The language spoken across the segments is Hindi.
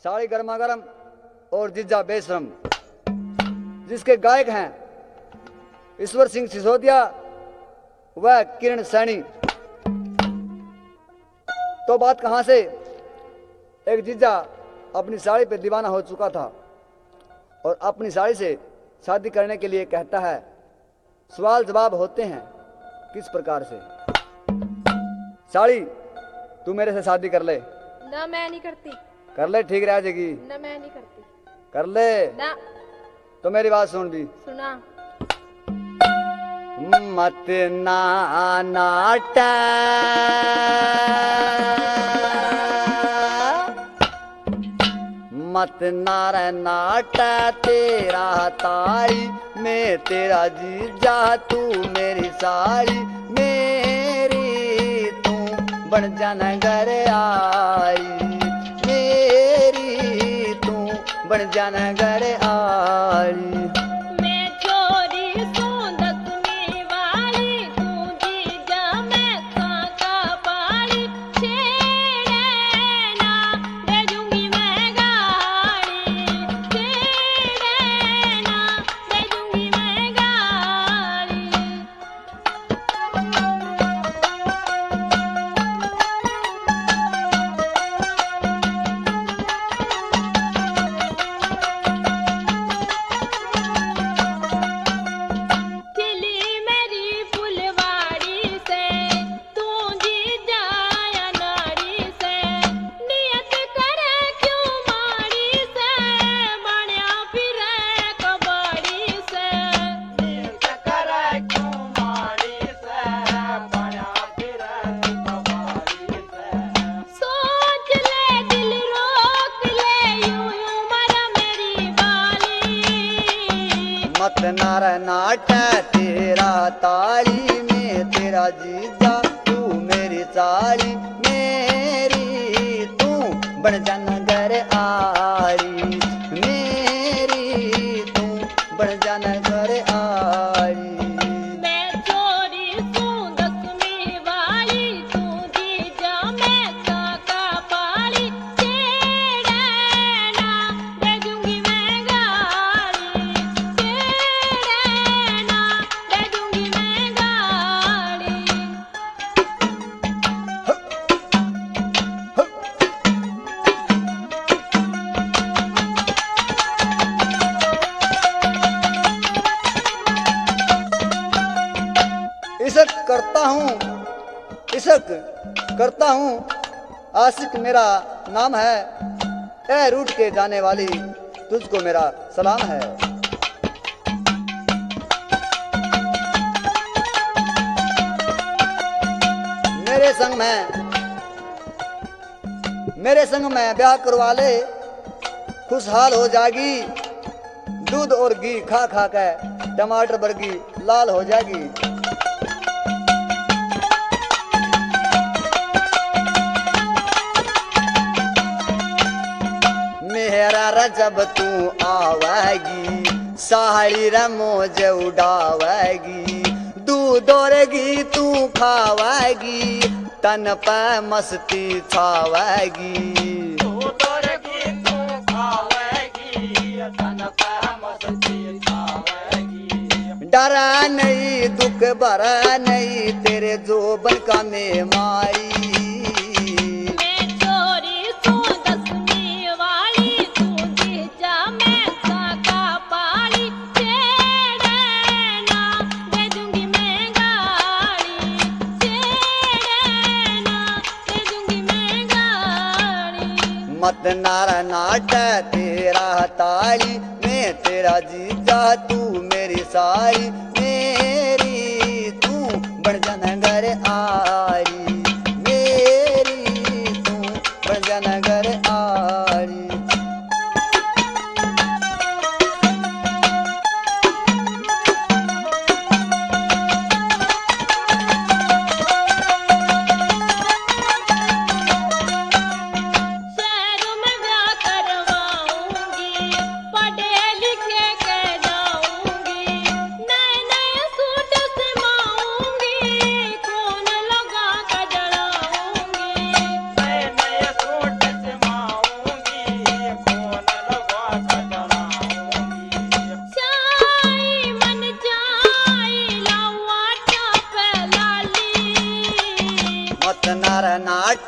साड़ी गर्मा गर्म और जीजा बेशरम, जिसके गायक हैं ईश्वर सिंह सिसोदिया व किरण सैनी। तो बात कहां से, एक जीजा अपनी साड़ी पे दीवाना हो चुका था और अपनी साड़ी से शादी करने के लिए कहता है। सवाल जवाब होते हैं किस प्रकार से। साड़ी तू मेरे से शादी कर ले। ना मैं नहीं करती। कर ले, ठीक रह जाएगी। ना मैं नहीं करती। कर ले ना। तो मेरी बात सुन भी। सुना। मत ना नाटा मत नार नाटा तेरा तारी, मैं तेरा जीजा तू मेरी साड़ी, मेरी तू बन जाना घर आई, मेरी तू बन जाना घर आई। मत नार नाटा तेरा ताली, में तेरा जीजा तू मेरी साड़ी, मेरी तू बन जाना घर आरी, मेरी तू बन जाना घर आरी। इश्क करता हूँ आशिक मेरा नाम है, ए रूठ के जाने वाली तुझको मेरा सलाम है। मेरे संग में ब्याह करवा ले, खुशहाल हो जाएगी, दूध और घी खा खा के टमाटर बर्गी लाल हो जाएगी। मेरा जब तू आवेगी, साड़ी रे मौज उड़ावेगी, दूध और घी तू खावेगी, तन पे मस्ती छावेगी। दूध और घी तू खावेगी, तन पे मस्ती छावेगी। डरा नहीं दुख भरा नहीं तेरे जोबन का मेमारी, मत नारा नाटा तेरा ताली, मैं तेरा जीजा तू मेरी साड़ी, मेरी तू बन जाना घर आरी, मेरी तू बन जाना घर आरी।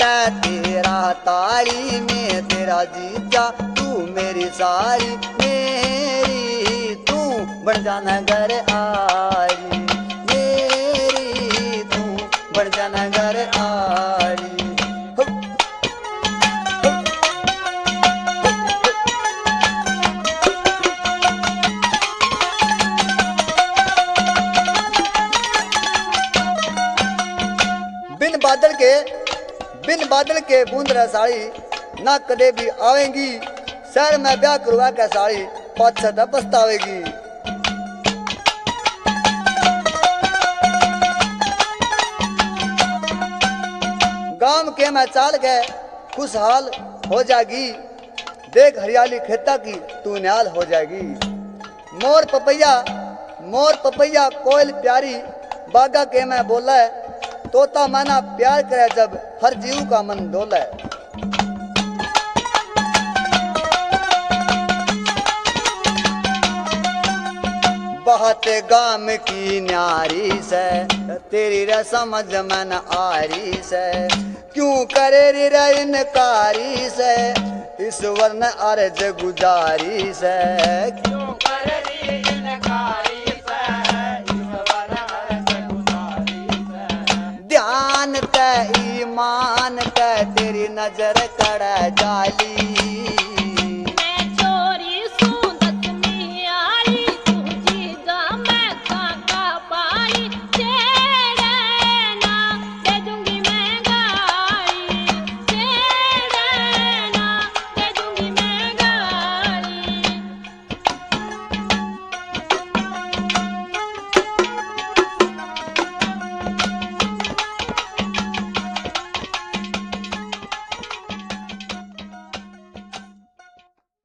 कै तेरा ताली में तेरा जीजा तू मेरी सारी मेरी तू बन जाना घर आरी मेरी तू बन जाना घर आरी बिन बादल के बूंद साड़ी ना कदे भी आवेगी शहर में ब्याह करवा के साड़ी पाछत पछतावेगी गांव के में चाल के खुशहाल हो जाएगी देख हरियाली खेता की तू न्याल हो जाएगी मोर पपैया कोयल प्यारी बागा के में बोला है तोता माना प्यार करे जब हर जीव का मन डोले बहुत गाम की न्यारी से तेरी रे समझ मन आरी से क्यों करे रे इनकारी से ईश्वर ने अर्ज गुजारी से क्यों करे रे इनकारी ईमान ते तेरी नजर कड़ जाली